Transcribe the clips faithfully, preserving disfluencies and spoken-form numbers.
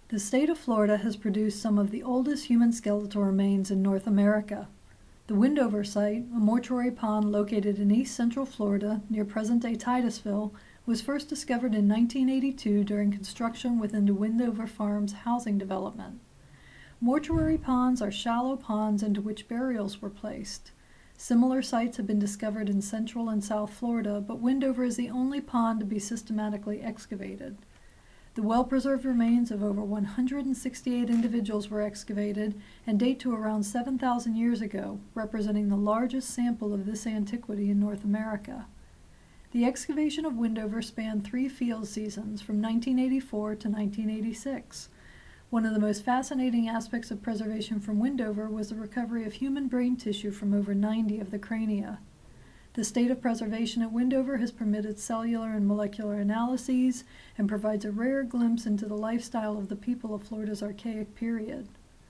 The state of Florida has produced some of the oldest human skeletal remains in North America. The Windover site, a mortuary pond located in east central Florida near present-day Titusville, was first discovered in nineteen eighty-two during construction within the Windover Farms housing development. Mortuary ponds are shallow ponds into which burials were placed. Similar sites have been discovered in central and south Florida, but Windover is the only pond to be systematically excavated. The well-preserved remains of over one hundred sixty-eight individuals were excavated and date to around seven thousand years ago, representing the largest sample of this antiquity in North America. The excavation of Windover spanned three field seasons from nineteen eighty-four to nineteen eighty-six. One of the most fascinating aspects of preservation from Windover was the recovery of human brain tissue from over ninety of the crania. The state of preservation at Windover has permitted cellular and molecular analyses and provides a rare glimpse into the lifestyle of the people of Florida's Archaic period.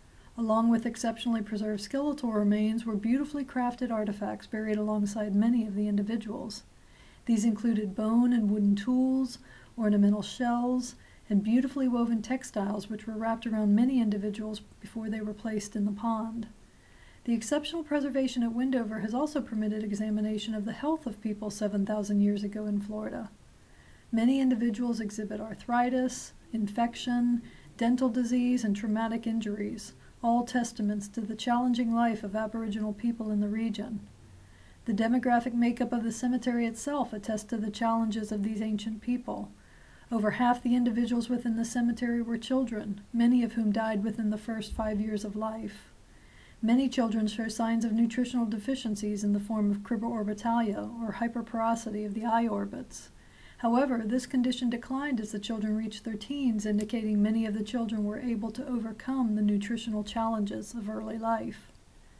Along with exceptionally preserved skeletal remains were beautifully crafted artifacts buried alongside many of the individuals. These included bone and wooden tools, ornamental shells, and beautifully woven textiles which were wrapped around many individuals before they were placed in the pond. The exceptional preservation at Windover has also permitted examination of the health of people seven thousand years ago in Florida. Many individuals exhibit arthritis, infection, dental disease, and traumatic injuries, all testaments to the challenging life of Aboriginal people in the region. The demographic makeup of the cemetery itself attests to the challenges of these ancient people. Over half the individuals within the cemetery were children, many of whom died within the first five years of life. Many children show signs of nutritional deficiencies in the form of cribororbitalia, or hyperporosity of the eye orbits. However, this condition declined as the children reached their teens, indicating many of the children were able to overcome the nutritional challenges of early life.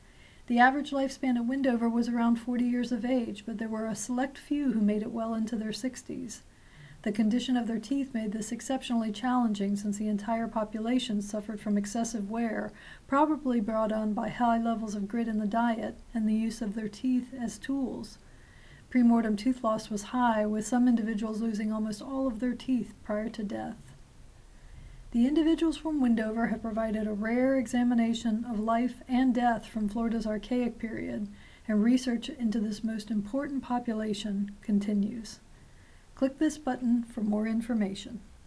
The average lifespan at Windover was around forty years of age, but there were a select few who made it well into their sixties. The condition of their teeth made this exceptionally challenging since the entire population suffered from excessive wear, probably brought on by high levels of grit in the diet and the use of their teeth as tools. Premortem tooth loss was high, with some individuals losing almost all of their teeth prior to death. The individuals from Windover have provided a rare examination of life and death from Florida's Archaic period, and research into this most important population continues. Click this button for more information.